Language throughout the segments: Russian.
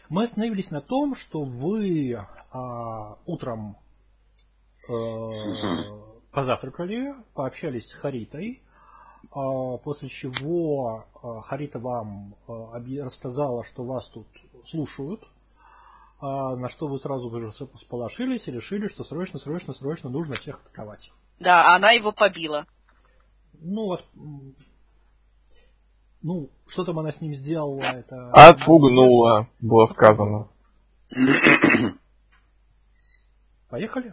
Мы остановились на том, что вы утром позавтракали, пообщались с Харитой, после чего Харита вам рассказала, что вас тут слушают, на что вы сразу же всполошились и решили, что срочно нужно всех атаковать. Да, она его побила. Что там она с ним сделала, это... Отпугнула, было сказано. Поехали?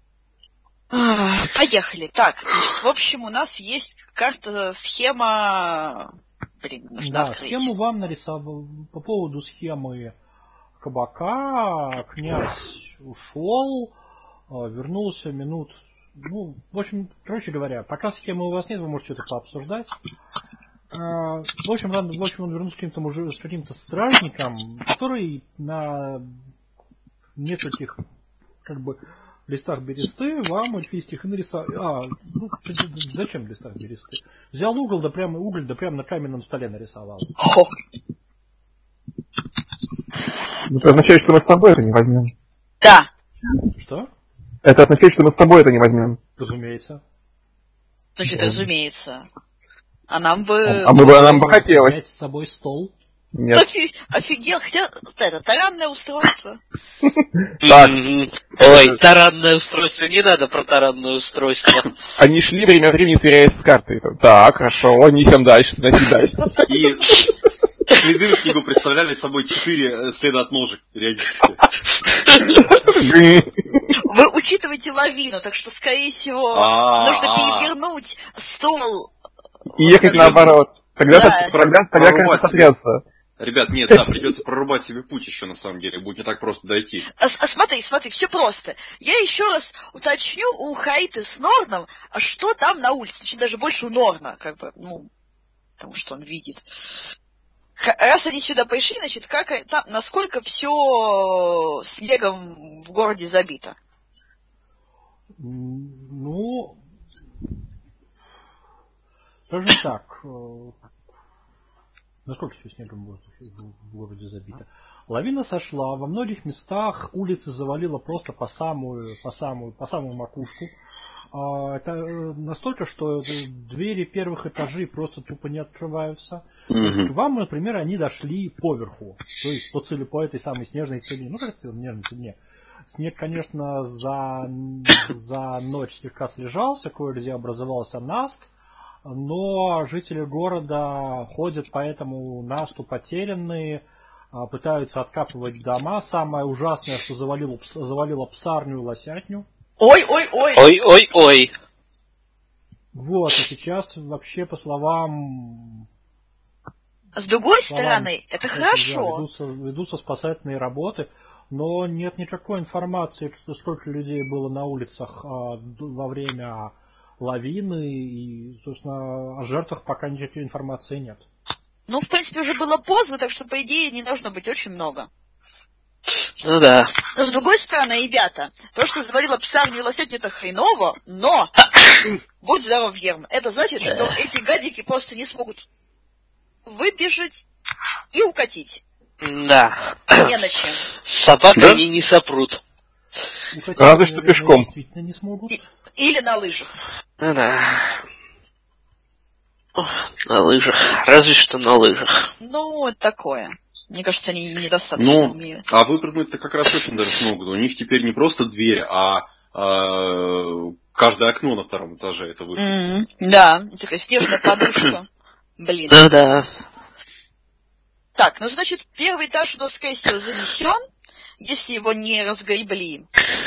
Поехали. Так, значит, в общем, у нас есть карта-схема... нужно открыть. Схему вам нарисовал. По поводу схемы кабака князь ушел, вернулся минут... короче говоря, пока схемы у вас нет, вы можете это пообсуждать. В общем, он вернулся с каким-то стражником, который на нескольких листах бересты вам эльфийских нарисовал. Зачем в листах бересты? Взял уголь, да прямо на каменном столе нарисовал. Это означает, что мы с собой это не возьмем. Да. Что? Это означает, что мы с собой это не возьмем. Разумеется. Значит, разумеется. А нам бы... нам бы хотелось. Взять с собой стол. Нет. Офигел, хотя это таранное устройство. Так. Ой, таранное устройство, не надо про таранное устройство. Они шли время от времени, сверяясь с картой. Так, хорошо, несем дальше, носи дальше. И следы на снегу представляли собой 4 следа от ножек периодически. Вы учитываете лавину, так что, скорее всего, нужно перевернуть стол. И ехать наоборот. Тогда кажется, сотрется. Ребят, нет, да, придется прорубать себе путь еще на самом деле, будет не так просто дойти. Смотри, все просто. Я еще раз уточню у Хариты с Норном, а что там на улице, точнее даже больше у Норна, потому что он видит. Раз они сюда пришли, значит, насколько все снегом в городе забито? Скажем так, насколько все снегом в городе забито. Лавина сошла, во многих местах улицы завалила просто по самую макушку. Это настолько, что двери первых этажей просто тупо не открываются. То есть к вам, например, они дошли поверху, то есть по этой самой снежной цели. Снежной цене. Снег, конечно, за ночь слегка слежался, кое-где образовался наст. Но жители города ходят по этому насту потерянные, пытаются откапывать дома. Самое ужасное, что завалило псарню и лосятню. Ой. И сейчас вообще, по словам... С другой стороны, это хорошо. Ведутся спасательные работы, но нет никакой информации, сколько людей было на улицах во время... лавины, и, собственно, о жертвах пока никакой информации нет. В принципе, уже было поздно, так что, по идее, не должно быть очень много. Ну да. Но, с другой стороны, ребята, то, что завалило псарню и лосятню, это хреново, но, будь здоров, Герман, это значит, что эти гадики просто не смогут выбежать и укатить. Да. Не на чем. Собака они не сопрут. Разве что пешком. Действительно не смогут. Или на лыжах. Ну да. На лыжах. Разве что на лыжах. Такое. Мне кажется, они недостаточно умеют. А выпрыгнуть-то как раз очень даже смогут. У них теперь не просто дверь, а каждое окно на втором этаже это выпрыгнуть. Да, такая снежная подушка. Блин. Ну да. Так, значит, первый этаж у нас, скорее всего, занесен, если его не разгребли.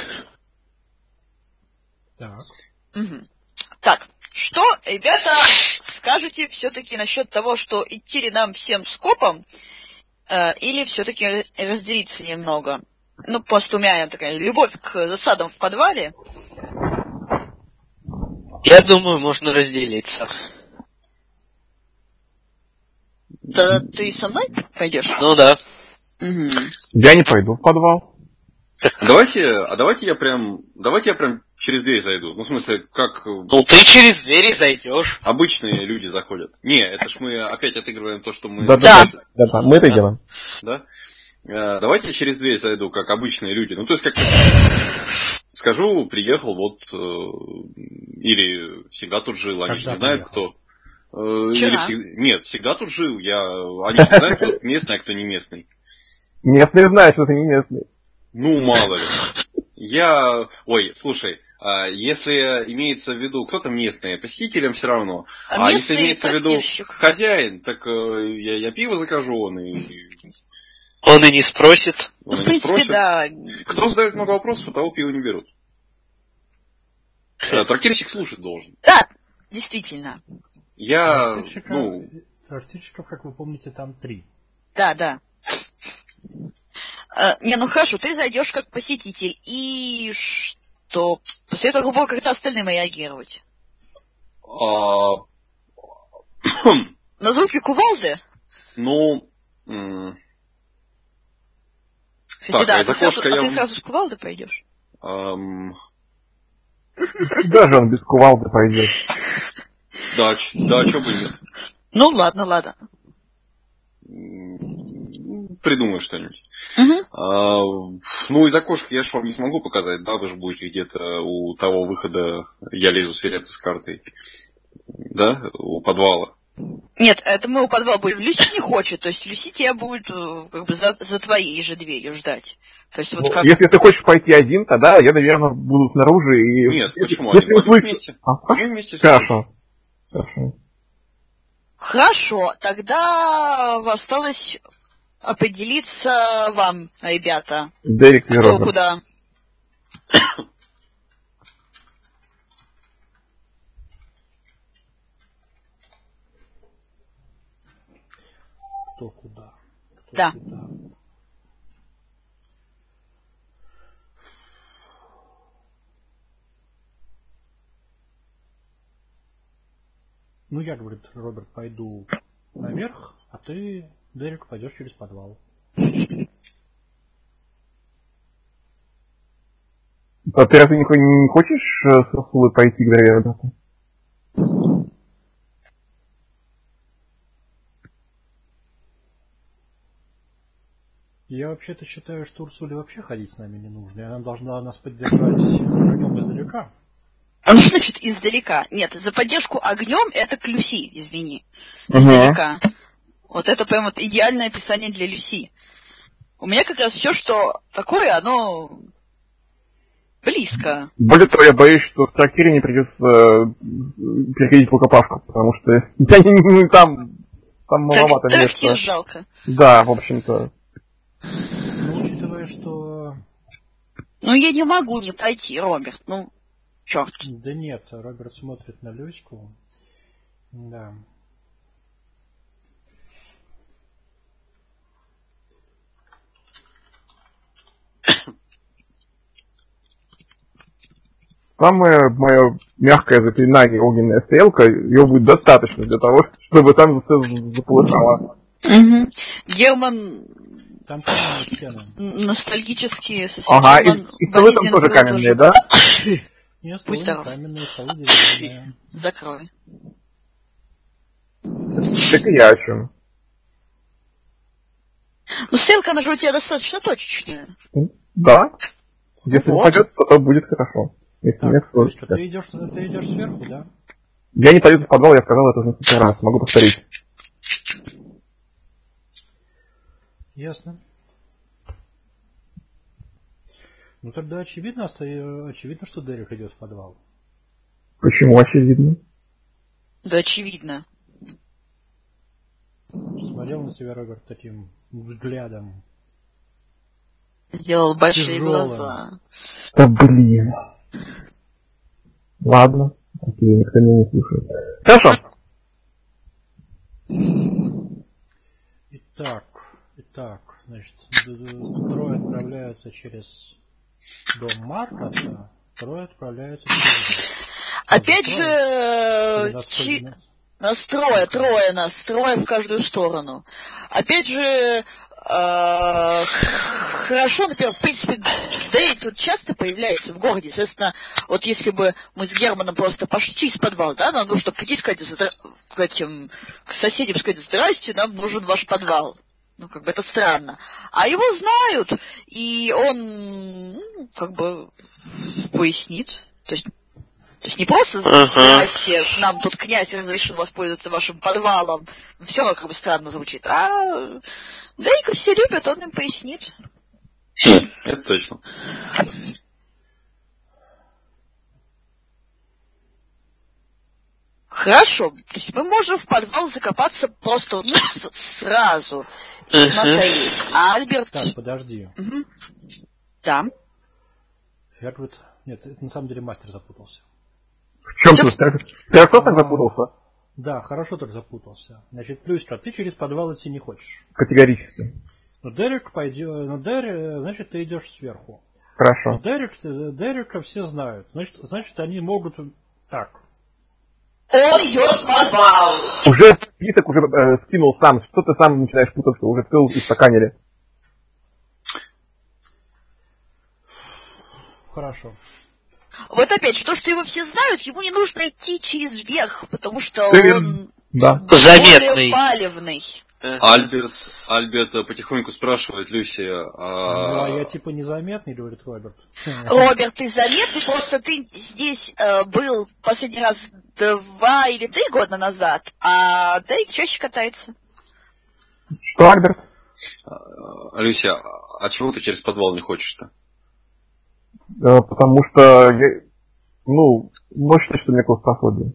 Так. Так, что, ребята, скажете все-таки насчет того, что идти ли нам всем скопом, или все-таки разделиться немного? Просто у меня такая любовь к засадам в подвале. Я думаю, можно разделиться. Да ты со мной пойдешь? Ну да. Я не пойду в подвал. Давайте я прям через дверь зайду. В смысле, как... ты через двери зайдешь. Обычные люди заходят. Не, это ж мы опять отыгрываем то, что мы... Да, мы это делаем. Да? Давайте через дверь зайду, как обычные люди. Ну, то есть, как скажу, приехал, вот, или всегда тут жил, они же не знают, кто. Нет, всегда тут жил, они же не знают, кто местный, а кто не местный. Местный знает, что ты не местный. Ну, мало ли. Ой, слушай, если имеется в виду кто-то местный, посетителям все равно. А если имеется в виду хозяин, так я пиво закажу, он и не спросит. Ну, в принципе, да. Кто задает много вопросов, у того пиво не берут. Трактирщик слушать должен. Да, действительно. Трактирщиков, как вы помните, там 3. Да. Ну хорошо, ты зайдешь как посетитель, и что? После этого будут как-то остальные реагировать. На звуки кувалды? Ну... Кстати, так, да, ты сразу с кувалды пойдешь? Даже он без кувалды пойдет. Да, что бы нет. Ну, ладно. Придумай что-нибудь. Угу. Ну, из окошка я же вам не смогу показать, да, вы же будете где-то у того выхода, я лезу сверяться с картой, да, у подвала. Нет, это мы у подвала будем. Люси не хочет, то есть Люси тебя будет как бы за твоей же дверью ждать. То есть, вот как... Если ты хочешь пойти один, тогда я, наверное, буду снаружи и... Нет, почему? Они пойдут вместе. Они вместе. Хорошо. Хорошо, тогда осталось определиться вам, ребята. Дерек и кто куда. Кто куда? Да. Куда? Ну, я, говорит Роберт, пойду наверх, а ты, Дерек, пойдешь через подвал. А ты разве не хочешь с Урсулой пойти к дверям, ребята? Я вообще-то считаю, что Урсуле вообще ходить с нами не нужно, и она должна нас поддержать огнем издалека. Ну, что значит издалека? Нет, за поддержку огнем это к Люси, извини. Издалека. Вот это прям вот идеальное описание для Люси. У меня как раз все, что такое, оно близко. Более того, я боюсь, что в трактире не придется переходить по копавку, потому что там маловато места. Трактир жалко. Да, в общем-то. Ну, учитывая, что... Ну, я не могу не пойти, Роберт, ну, черт. Да нет, Роберт смотрит на Люську. Да. Самое мое мягкое заклинание огненная стрелка, ее будет достаточно для того, чтобы там все заполыхало. Угу. Герман... Там каменные стены. Ностальгические соседи. Ага, и столы там тоже каменные, да? Нет, столы каменные, столы деревянные. Закрой. Так и я о чем. Ну, стрелка, она же у тебя достаточно точечная. Да. Если попадет, то будет хорошо. Если Так, нет, то... ты идешь сверху, да? Я не пойду в подвал, я сказал это уже несколько раз. Могу повторить. Ясно. Ну тогда очевидно, что Дерек идет в подвал. Почему очевидно? Да очевидно. Смотрел на тебя Роберт таким взглядом. Сделал большие тяжелым. глаза. Да блин. Ладно. Окей, никто меня не слушает. Хорошо. Итак, значит, трое отправляются через дом Маркоса, трое отправляются через... Опять же, трое в каждую сторону. Опять же, хорошо, например, в принципе, Дэй тут часто появляется в городе. Соответственно, вот если бы мы с Германом просто пошли через подвал, да, нам нужно прийти сказать к соседям, сказать: здрасте, нам нужен ваш подвал. Ну, как бы это странно. А его знают, и он, как бы, пояснит. То есть не просто «Здрасте, нам тут князь разрешил воспользоваться вашим подвалом». Все равно как бы странно звучит. А Дрейка все любят, он им пояснит. Это точно. Хорошо. То есть мы можем в подвал закопаться просто сразу. Смотреть. А Альберт... Так, подожди. Да. Херберт... Нет, это на самом деле мастер запутался. В чем тут? Ты кто так запутался? Да, хорошо так запутался. Значит, Плюшка, ты через подвал идти не хочешь. Категорически. Но Дерек пойдет... Но Дерек, значит, ты идешь сверху. Хорошо. Но Дерека все знают. Значит, они могут... Так. Он идет в подвал. Уже список уже скинул сам. Что ты сам начинаешь путаться? Уже все устаканили. Хорошо. Вот опять, то, что его все знают, ему не нужно идти через верх, потому что он заметный, палевный. Альберт потихоньку спрашивает Люси. Ну, а я типа незаметный, говорит Роберт. Роберт, ты заметный, просто ты здесь был последний раз 2 или 3 года назад, а Дрейк чаще катается. Что, Альберт? Люся, а чего ты через подвал не хочешь-то? Потому что я... Ну, можешь считать, что у меня клаустрофобия.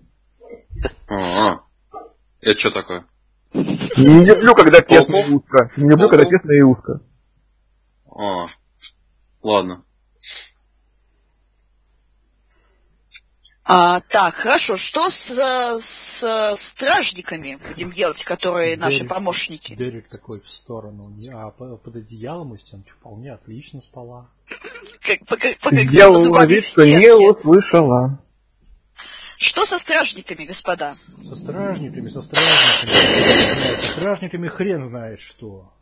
Это что такое? Не люблю, когда тесно и узко. Не люблю, когда тесно и узко. Ладно. Так, хорошо. Что с стражниками будем делать, которые наши помощники? Дерек такой в сторону. А под одеялом у стен вполне отлично спала. Сделала вид, что не услышала. Что со стражниками, господа? Со стражниками. Со стражниками хрен знает что.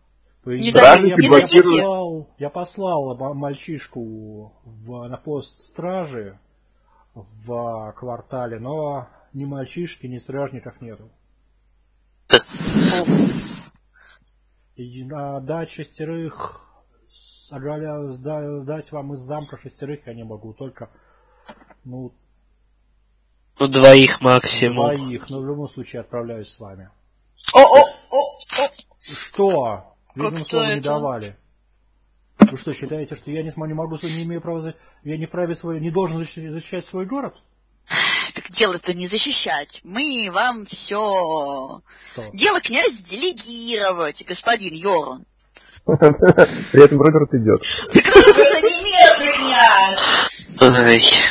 Я послал мальчишку на пост стражи в квартале, но ни мальчишки, ни стражников нету. И дать 6, дать вам из замка 6 я не могу, только 2 максимум. 2, но в любом случае отправляюсь с вами. Что? Видимо, слова не давали. Вы что, считаете, что я не могу, не имею права, я не вправе не должен защищать свой город? Так дело-то не защищать. Мы вам все... Дело князь делегировать, господин Йорун. При этом Роберт идет. Так это не местный князь.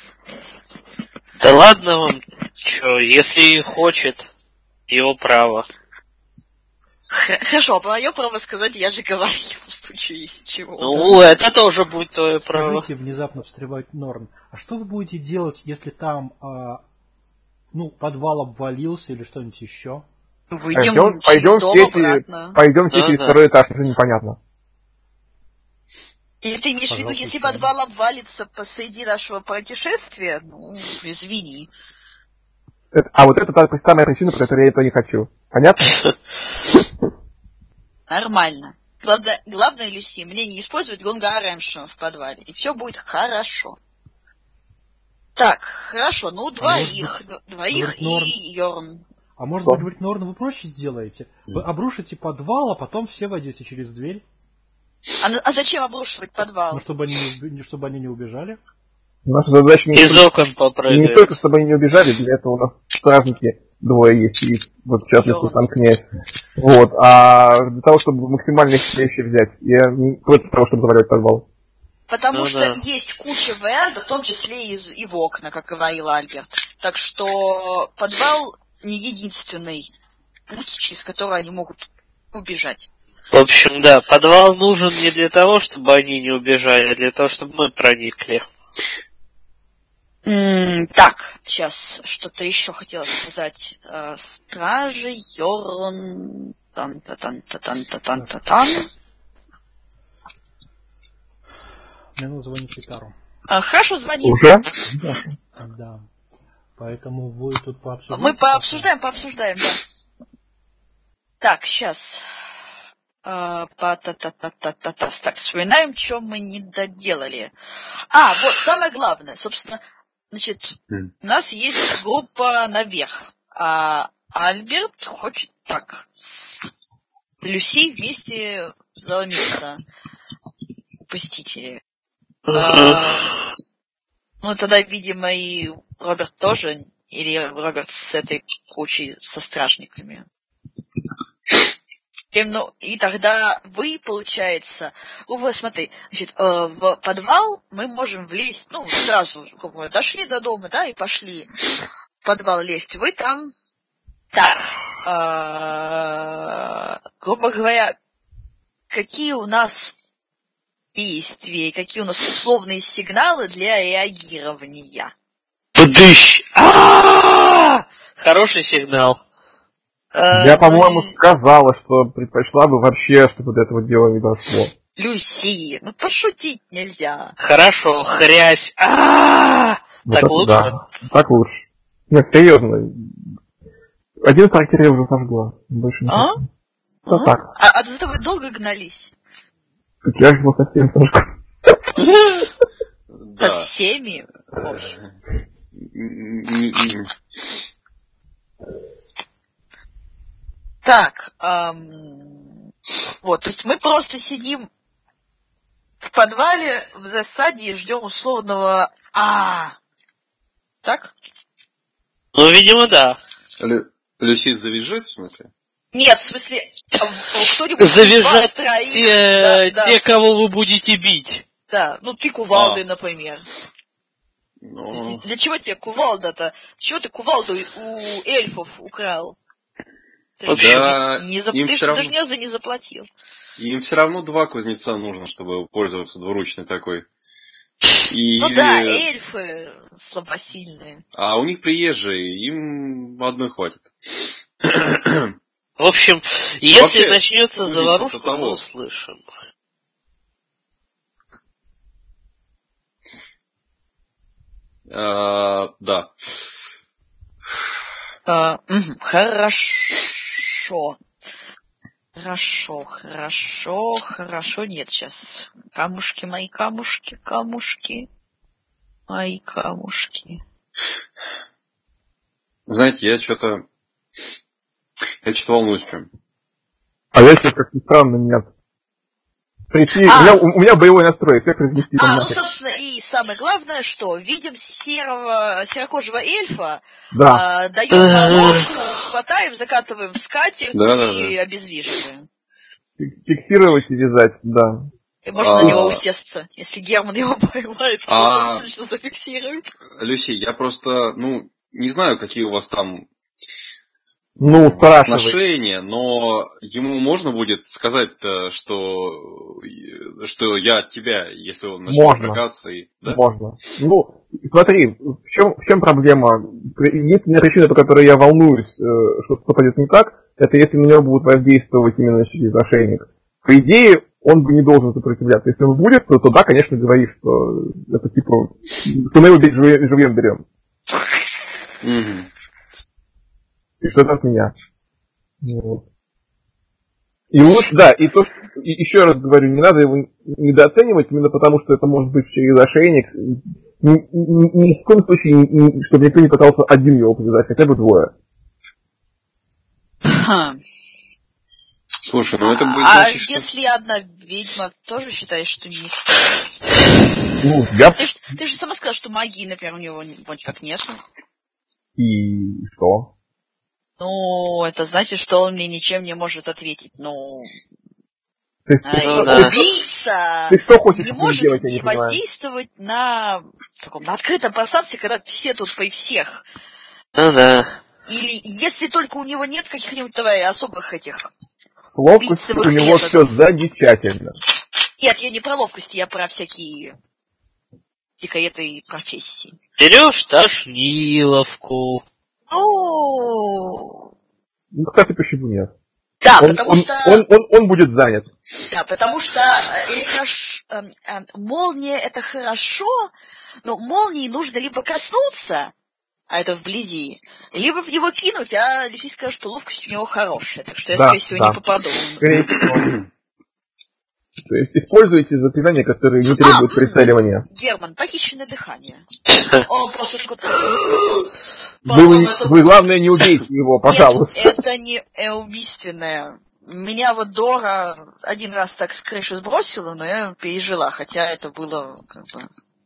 Да ладно вам, чё, если хочет, его право. Хорошо, мое право сказать, я же говорил, в случае есть чего. Ну, это тоже будет твое право. Скажите, внезапно встревает Норн, а что вы будете делать, если там, подвал обвалился или что-нибудь еще? Пойдем все через второй этаж, это непонятно. Или ты имеешь в виду, если подвал обвалится посреди нашего путешествия, извини. А вот это та самая причина, по которой я этого не хочу. Понятно? Нормально. Главное, Люси, мне не использовать Гонга Рэмшо в подвале, и все будет хорошо. Так, хорошо, двоих и Йорн. А может быть, говорит, Норн, вы проще сделаете? Вы обрушите подвал, а потом все войдете через дверь. А зачем обрушивать подвал? Ну, чтобы они не убежали. Наша задача из окон попрыгать. Не только, чтобы они не убежали, для этого у нас стражники 2 есть, и вот в частности сам князь. Вот, а для того, чтобы максимально их вещи взять, я не против того, чтобы заваливать подвал. Потому что есть куча вариантов, в том числе и в окна, как говорил Альберт. Так что подвал не единственный путь, через который они могут убежать. В общем, да, подвал нужен не для того, чтобы они не убежали, а для того, чтобы мы проникли. Так, сейчас что-то еще хотела сказать. Стражи, Йорн... Тан-та-тан-та-тан-та-тан-та-тан. Мне надо звонить Витару. Хорошо, звони. Уже? Да. Поэтому вы тут пообсуждаете. Мы пообсуждаем, да. Так, сейчас. Так, вспоминаем, что мы не доделали. Вот, самое главное, собственно, значит, у нас есть группа наверх, а Альберт хочет так, с Люси вместе заломиться посетители. Тогда, видимо, и Роберт тоже, или Роберт с этой кучей, со стражниками. И тогда вы, получается, смотри, значит, в подвал мы можем влезть, сразу, как бы, дошли до дома, да, и пошли в подвал лезть. Вы там, грубо говоря, какие у нас действия, какие у нас условные сигналы для реагирования? Пдыщ! Хороший сигнал. Я, по-моему, сказала, что предпочла бы вообще, чтобы до этого дела не дошло. Люси, пошутить нельзя. Хорошо, хрясь. Так лучше? Да, так лучше. Нет, серьезно. Один характер я уже сожгла. Больше не хочу. Так. А до этого долго гнались? Я же его совсем сожгла. Со всеми? Боже. Так, вот, то есть мы просто сидим в подвале в засаде и ждем условного так? Видимо, да. Люси завяжет, в смысле? Нет, в смысле, кто-нибудь завяжет те, кого вы будете бить. Да, ты кувалдой, например. Для чего тебе кувалда-то? Чего ты кувалду у эльфов украл? Ты даже не заплатил. Им все равно 2 кузнеца нужно, чтобы пользоваться двуручной такой. Эльфы слабосильные. А у них приезжие, им одной хватит. В общем, если начнется заварушка, мы услышим. Да. Хорошо. Нет, сейчас. Камушки. Мои камушки. Знаете, я что-то волнуюсь прям. А я сейчас, как ни странно, нет. Прийти... У меня боевой настрой, всех развести. Собственно, и самое главное, что видим серокожего эльфа, да. даем ладошку, хватаем, закатываем в скатерть и обезвиживаем. Фиксировать и вязать, да. И можно на него усесться. Если Герман его поймает, то он все зафиксирует. Люси, я просто, не знаю, какие у вас там отношения, но ему можно будет сказать, что я от тебя, если он начнет брыкаться. Да? Можно. Смотри, в чем проблема? Единственная причина, по которой я волнуюсь, что пойдет не так, это если на него будут воздействовать именно через ошейник. По идее, он бы не должен сопротивляться. Если он будет, то да, конечно, говоришь, что это типа, что мы его живьем берем. И что-то от меня. Вот. И еще раз говорю, не надо его недооценивать, именно потому, что это может быть через ошейник. Ни в коем случае, чтобы никто не пытался один его повязать, хотя бы 2. Слушай, это будет значит, что... если одна ведьма, тоже считаешь, что не стоит? Ты же сама сказала, что магии, например, у него вроде как нет. И что? Это значит, что он мне ничем не может ответить. Убийца не может не воздействовать на открытом пространстве, когда все тут при всех. Да. Или если только у него нет каких-нибудь особых этих... Ловкость у него все замечательно. Нет, я не про ловкость, я про всякие этой профессии. Берешь тошниловку. Кстати, почему нет? Да, потому что... Он будет занят. Да, потому что молния это хорошо, но молнии нужно либо коснуться, а это вблизи, либо в него кинуть, а Люси скажет, что ловкость у него хорошая, так что я, скорее всего, не попаду. То есть используйте заклинания, которые не требуют прицеливания. Герман, похищенное дыхание. Он просто Вы, главное, не убейте его, пожалуйста. Нет, это не убийственное. Меня вот Дора один раз так с крыши сбросила, но я пережила, хотя это было как бы...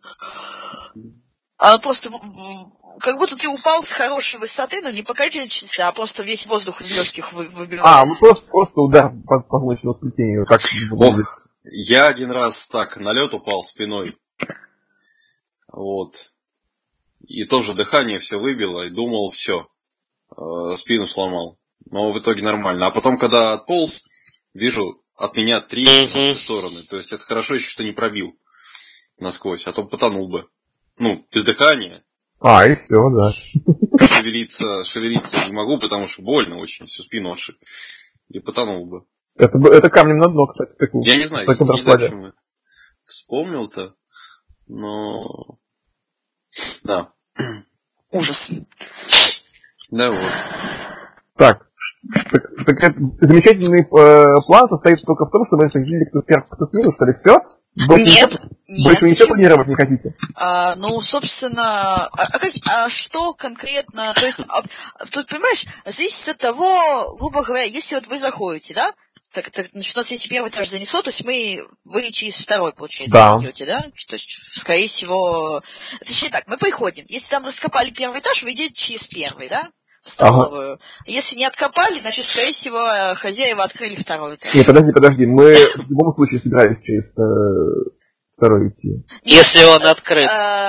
А просто как будто ты упал с хорошей высоты, но не по количеству, а просто весь воздух из легких выбивает. Просто удар по солнечному сплетению. Так будет. Я один раз так на лед упал спиной. Вот. И тоже дыхание все выбило, и думал, все, спину сломал. Но в итоге нормально. А потом, когда отполз, вижу, от меня 3 стороны. То есть это хорошо еще, что не пробил насквозь, а то потонул бы. Ну, без дыхания. И все, да. Шевелиться не могу, потому что больно очень, всю спину отшиб. И потонул бы. Это камнем на дно, кстати. Я не знаю, почему я вспомнил-то, но... Да. Ужас. Да, вот. Так это замечательный план состоит только в том, что мы следили, кто первый, кто снизу, что ли, все? Нет. Больше ничего планировать не хотите? Ну, собственно, что конкретно, то есть, тут, понимаешь, зависит от того, грубо говоря, если вот вы заходите, да, так, значит, у нас если первый этаж занесло, то есть вы через второй, получается, идете, да? То есть, скорее всего, точнее так, мы приходим, если там раскопали первый этаж, вы идете через первый, да? В столовую. Если не откопали, значит, скорее всего, хозяева открыли второй этаж. Нет, подожди, мы в любом случае собирались через второй идти. Если он открыт.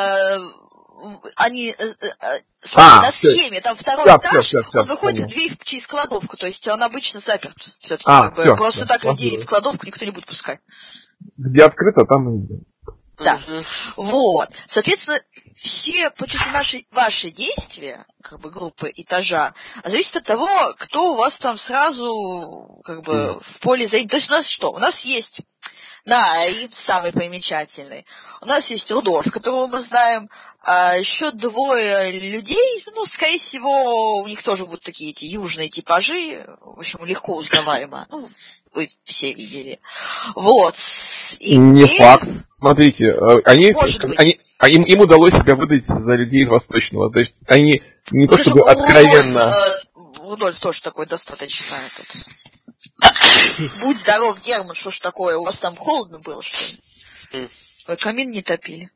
Они, смотри, на схеме, там второй этаж, он выходит в дверь через кладовку, то есть он обычно заперт. Все-таки, просто так людей в кладовку никто не будет пускать. Где открыто, там и идем. Да. Вот. Соответственно, все ваши действия, как бы группы этажа, зависит от того, кто у вас там сразу, как бы, в поле зрения. То есть у нас что? У нас есть Най, самый примечательный. У нас есть Рудольф, которого мы знаем. А еще 2 людей, ну, скорее всего, у них тоже будут такие эти южные типажи. В общем, легко узнаваемо. Ну, вы все видели. Вот. И не факт. Смотрите, им удалось себя выдать за людей восточного. То есть они не то чтобы откровенно... Рудольф тоже такой достаточно этот... Будь здоров, Герман, что ж такое? У вас там холодно было, что ли? Вы камин не топили?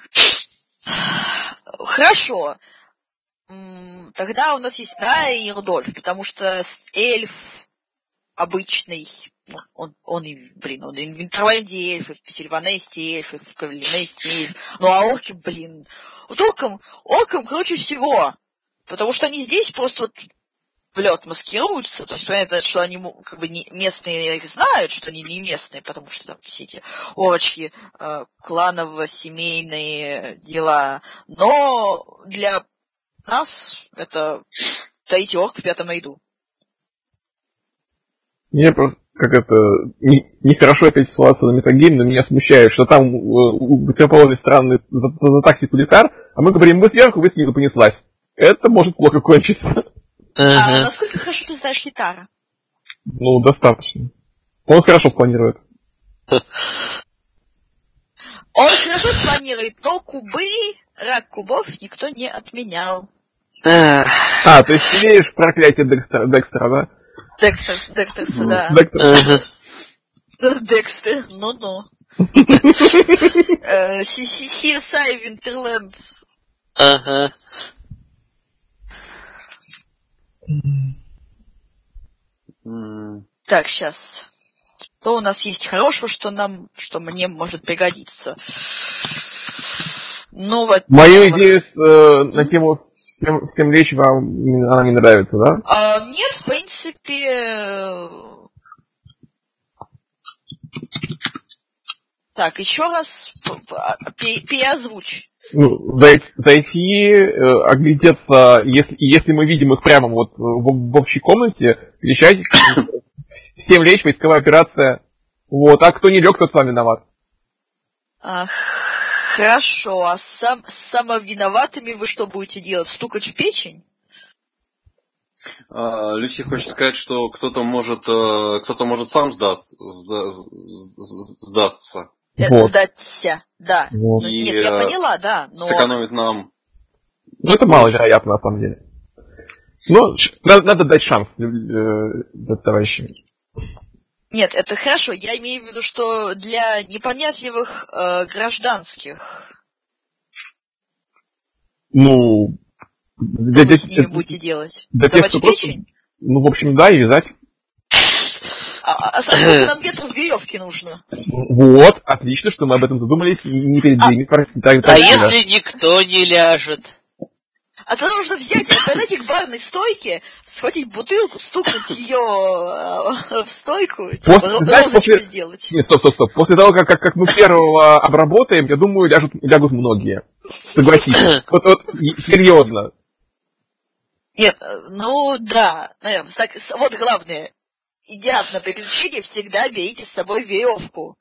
Хорошо. Тогда у нас есть Най и Рудольф, потому что эльф обычный, он и в Интервальде эльф, и в Сильванесте эльф, и в Кавелинесте эльф. Ну а орки, вот оркам круче всего, потому что они здесь просто в лед маскируются, то есть понятно, что они как бы не местные их знают, что они не местные, потому что там все эти орочки, кланово-семейные дела, но для нас это таите орк в 5-м ряду. Мне просто нехорошо опять ссылаться на метагейм, но меня смущает, что там у противоположной стороны за тактику литар, а мы говорим, вы сверху, вы снизу, понеслась. Это может плохо кончиться. А насколько хорошо ты знаешь Литара? Ну, достаточно. Он хорошо планирует. Он хорошо спланирует, но рак кубов никто не отменял. То есть ты веришь в проклятие Декстера, да? Декстерса, да. Декстер, ну-ну. CSI Винтерленд. Ага. Так, сейчас. Что у нас есть хорошего, что мне может пригодиться? Ну, вот. Мою идею на тему всем лечь вам она не нравится, да? Нет, в принципе. Так, еще раз переозвучь. Ну, зайти, оглядеться, если мы видим их прямо вот в общей комнате, кричать, всем лечь, войсковая операция. Вот, а кто не лег, тот сам виноват. Хорошо, а с самовиноватыми вы что будете делать? Стукать в печень? Люси хочет сказать, что кто-то может сам сдастся. Вот. Сдаться, да. Вот. Нет, я поняла, да. Но... Сэкономит нам. Ну, это маловероятно, на самом деле. Но надо дать шанс товарищам. Нет, это хорошо. Я имею в виду, что для непонятливых гражданских. Ну... Что вы с ними будете делать? Давать печень? Ну, в общем, да, и вязать. А сколько нам метров веревки нужно? Вот, отлично, что мы об этом задумались. Не перед ними. А если никто не ляжет? А то нужно взять, подойти к барной стойке, схватить бутылку, стукнуть ее в стойку, розочку сделать. Нет, стоп. После того, как мы первого обработаем, я думаю, лягут многие. Согласитесь. Вот, серьезно. Нет, ну да, наверное. Так, вот главное. Идя на приключение, всегда берите с собой веревку.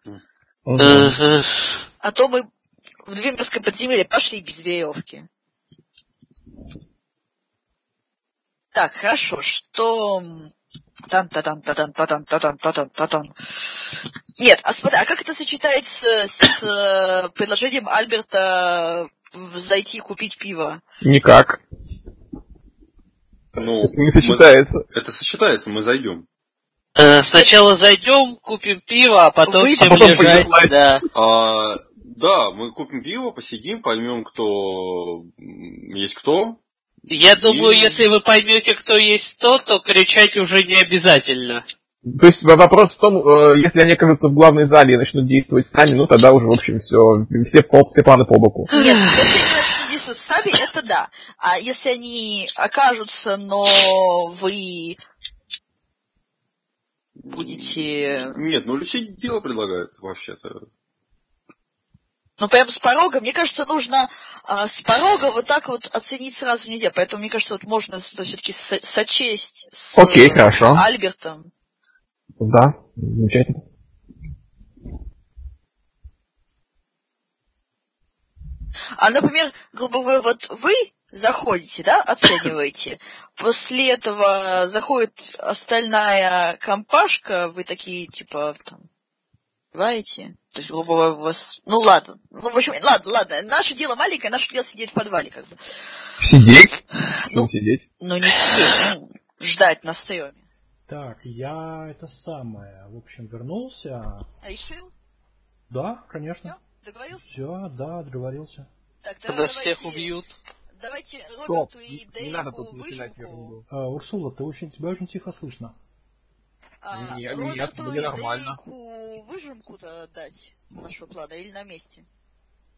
А то мы в Двимерское подземелье пошли без веревки. Так, хорошо, что... Нет, смотри, а как это сочетается с предложением Альберта зайти купить пиво? Никак. Ну, это не сочетается. Это сочетается, мы зайдем. Сначала зайдем, купим пиво, а потом всем лежать. Да. Да, мы купим пиво, посидим, поймем, кто есть кто. Я думаю, если вы поймете, кто есть кто, то кричать уже не обязательно. То есть вопрос в том, если они окажутся в главной зале и начнут действовать сами, ну тогда уже, в общем, все планы по боку. Нет, если они начнут действовать сами, это да. А если они окажутся, но вы будете... Нет, ну Люси дело предлагает, вообще-то. Ну, прям с порога, мне кажется, нужно с порога вот так вот оценить сразу нельзя. Поэтому, мне кажется, вот можно все-таки сочесть с хорошо. Альбертом. Да, замечательно. А, например, грубо говоря, вот вы заходите, да, оцениваете. После этого заходит остальная компашка, вы такие, типа, там, понимаете? То есть, грубо говоря, у вас... Ну, ладно. Ну, в общем, ладно. Наше дело маленькое, наше дело сидеть в подвале, как бы. Сидеть? Сидеть? Ну, не сидеть, ждать на стреме. Так, я это самое, в общем, вернулся. А решил? Да, конечно. Всё? Договорился? Все, да, договорился. Так, когда всех убьют. Давайте Роберту и Дейку выжимку. Урсула, тебя очень тихо слышно. Роберту и Дейку выжимку-то дать нашего плана или на месте?